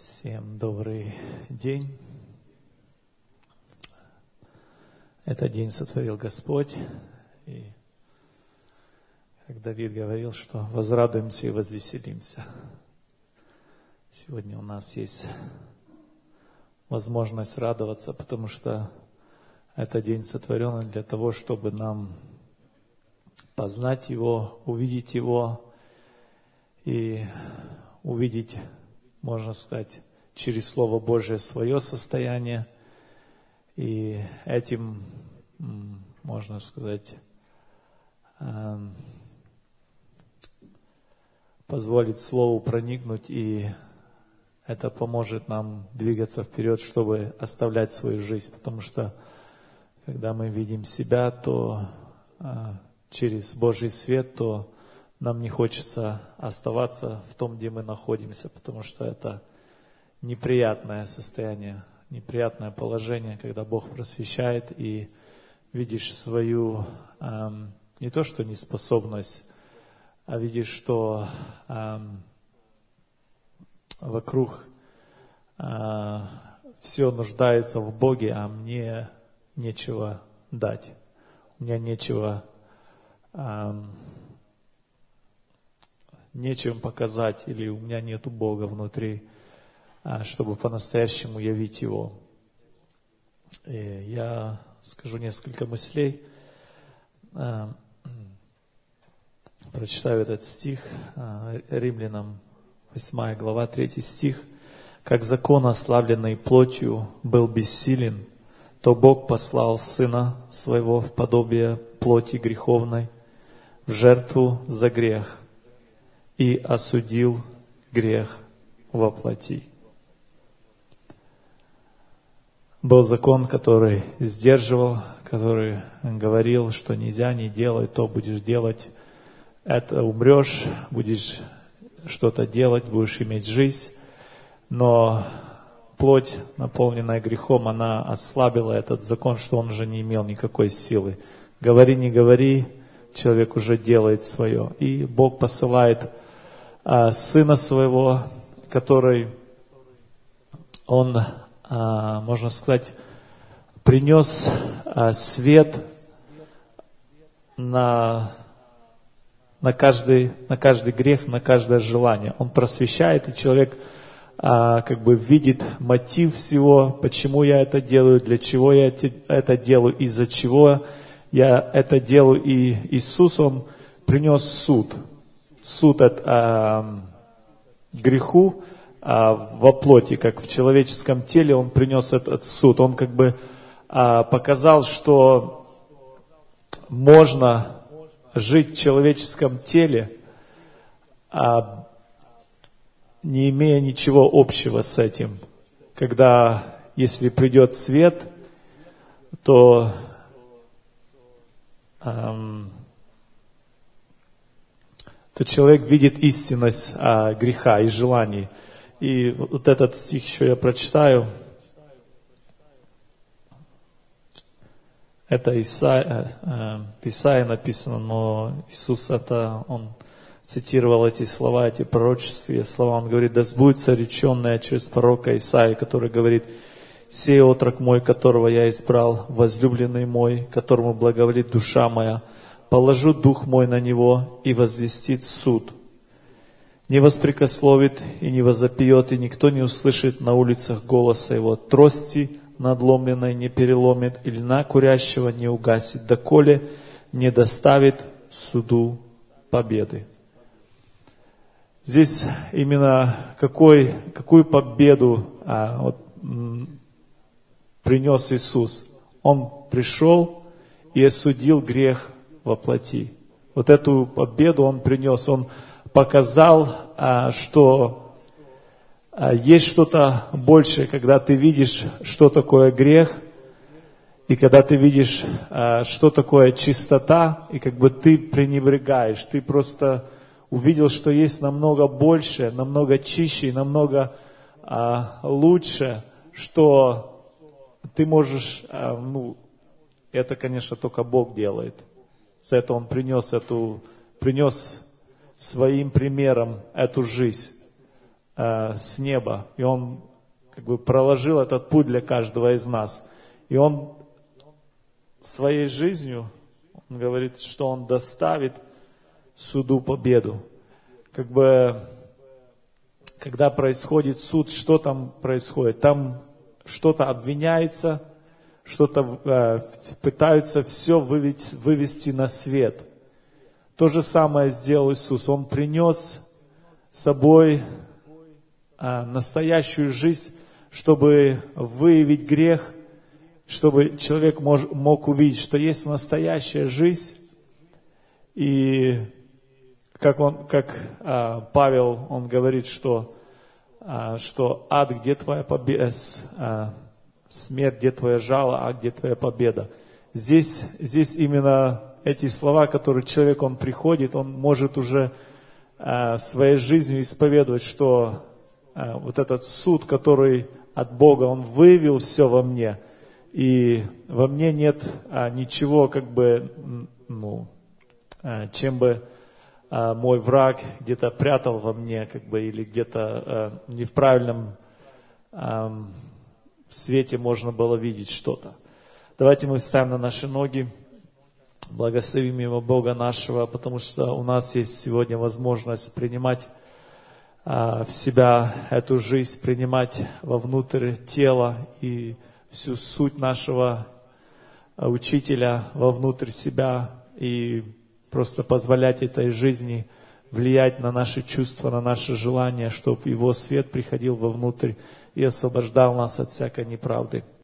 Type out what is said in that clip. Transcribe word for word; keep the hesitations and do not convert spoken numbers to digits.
Всем добрый день. Этот день сотворил Господь. И как Давид говорил, что возрадуемся и возвеселимся. Сегодня у нас есть возможность радоваться, потому что этот день сотворен для того, чтобы нам познать Его, увидеть Его и увидеть, можно сказать, через Слово Божие свое состояние. И этим, можно сказать, позволить Слову проникнуть, и это поможет нам двигаться вперед, чтобы оставлять свою жизнь. Потому что, когда мы видим себя, то через Божий свет, то нам не хочется оставаться в том, где мы находимся, потому что это неприятное состояние, неприятное положение, когда Бог просвещает, и видишь свою, эм, не то что неспособность, а видишь, что эм, вокруг э, все нуждается в Боге, а мне нечего дать, у меня нечего... Эм, нечем показать, или у меня нету Бога внутри, чтобы по-настоящему явить Его. И я скажу несколько мыслей. Прочитаю этот стих, Римлянам восьмая глава, третий стих. «Как закон, ославленный плотью, был бессилен, то Бог послал Сына Своего в подобие плоти греховной, в жертву за грех, и осудил грех во плоти». Был закон, который сдерживал, который говорил, что нельзя, не делай, то будешь делать, это умрешь, будешь что-то делать, будешь иметь жизнь. Но плоть, наполненная грехом, она ослабила этот закон, что он уже не имел никакой силы. Говори, не говори, человек уже делает свое. И Бог посылает а, Сына Своего, который, Он, а, можно сказать, принес а, свет на, на, каждый, на каждый грех, на каждое желание. Он просвещает, и человек а, как бы видит мотив всего, почему я это делаю, для чего я это делаю, из-за чего я это делаю. И Иисус, Он принес суд. Суд от а, греху а, во плоти, как в человеческом теле, Он принес этот суд. Он как бы а, показал, что можно жить в человеческом теле, а, не имея ничего общего с этим. Когда, если придет свет, то а, то человек видит истинность а, греха и желаний. И вот этот стих еще я прочитаю. Это Исаия, э, Исаия написано, но Иисус это, Он цитировал эти слова, эти пророческие слова. Он говорит: да сбудется реченное через пророка Исаии, который говорит: «Сей отрок мой, которого я избрал, возлюбленный мой, которому благоволит душа моя, положу дух мой на него, и возвестит суд. Не воспрекословит и не возопьет, и никто не услышит на улицах голоса его. Трости надломленной не переломит, и льна курящего не угасит, доколе не доставит суду победы». Здесь именно какой, какую победу а, вот, м, принес Иисус. Он пришел и осудил грех во плоти. Вот эту победу Он принес. Он показал, что есть что-то большее, когда ты видишь, что такое грех, и когда ты видишь, что такое чистота, и как бы ты пренебрегаешь, ты просто увидел, что есть намного больше, намного чище, и намного лучше, что ты можешь, ну, это, конечно, только Бог делает. За это Он принес эту, принес своим примером эту жизнь. э, с неба, и Он как бы проложил этот путь для каждого из нас. И Он своей жизнью, Он говорит, что Он доставит суду победу. Как бы, когда происходит суд, что там происходит? Там что-то обвиняется, что-то э, пытаются все вывести, вывести на свет. То же самое сделал Иисус. Он принес с собой э, настоящую жизнь, чтобы выявить грех, чтобы человек мож, мог увидеть, что есть настоящая жизнь. И как, он, как а, Павел, он говорит, что, а, что ад, где твоя победа, а, смерть, где твоя жало, а где твоя победа. Здесь, здесь именно эти слова, которые человек, он приходит, он может уже а, своей жизнью исповедовать, что а, вот этот суд, который от Бога, он выявил все во мне, и во мне нет а, ничего, как бы, ну, а, чем бы а, мой враг где-то прятал во мне, как бы, или где-то а, не в правильном а, свете можно было видеть что-то. Давайте мы встанем на наши ноги, благословим его Бога нашего, потому что у нас есть сегодня возможность принимать а, в себя эту жизнь, принимать вовнутрь тела и всю суть нашего учителя вовнутрь себя и просто позволять этой жизни влиять на наши чувства, на наши желания, чтобы его свет приходил вовнутрь и освобождал нас от всякой неправды.